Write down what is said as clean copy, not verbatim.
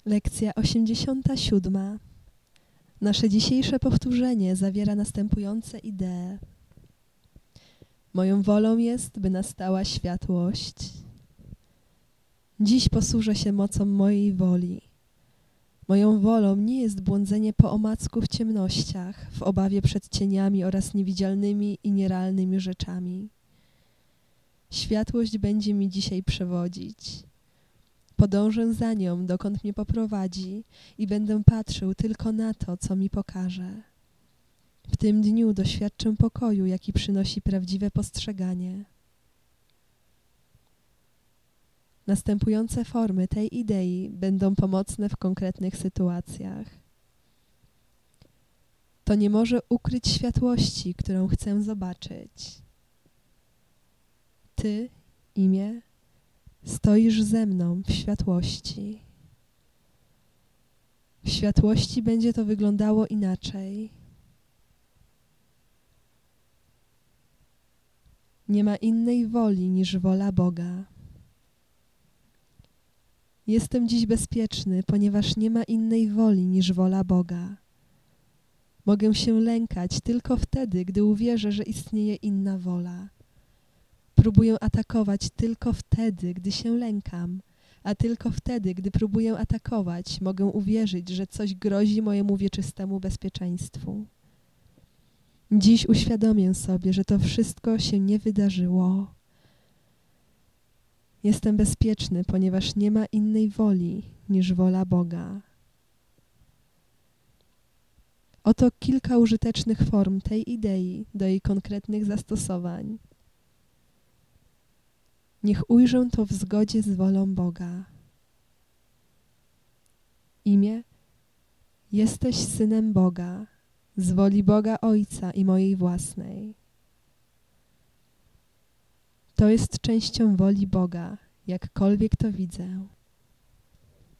Lekcja 87. Nasze dzisiejsze powtórzenie zawiera następujące idee. Moją wolą jest, by nastała światłość. Dziś posłużę się mocą mojej woli. Moją wolą nie jest błądzenie po omacku w ciemnościach, w obawie przed cieniami oraz niewidzialnymi i nierealnymi rzeczami. Światłość będzie mi dzisiaj przewodzić. Podążę za nią, dokąd mnie poprowadzi i będę patrzył tylko na to, co mi pokaże. W tym dniu doświadczę pokoju, jaki przynosi prawdziwe postrzeganie. Następujące formy tej idei będą pomocne w konkretnych sytuacjach. To nie może ukryć światłości, którą chcę zobaczyć. Ty, imię, stoisz ze mną w światłości. W światłości będzie to wyglądało inaczej. Nie ma innej woli niż wola Boga. Jestem dziś bezpieczny, ponieważ nie ma innej woli niż wola Boga. Mogę się lękać tylko wtedy, gdy uwierzę, że istnieje inna wola. Próbuję atakować tylko wtedy, gdy się lękam, a tylko wtedy, gdy próbuję atakować, mogę uwierzyć, że coś grozi mojemu wieczystemu bezpieczeństwu. Dziś uświadomię sobie, że to wszystko się nie wydarzyło. Jestem bezpieczny, ponieważ nie ma innej woli niż wola Boga. Oto kilka użytecznych form tej idei do jej konkretnych zastosowań. Niech ujrzę to w zgodzie z wolą Boga. Imię: jesteś synem Boga, z woli Boga Ojca i mojej własnej. To jest częścią woli Boga, jakkolwiek to widzę.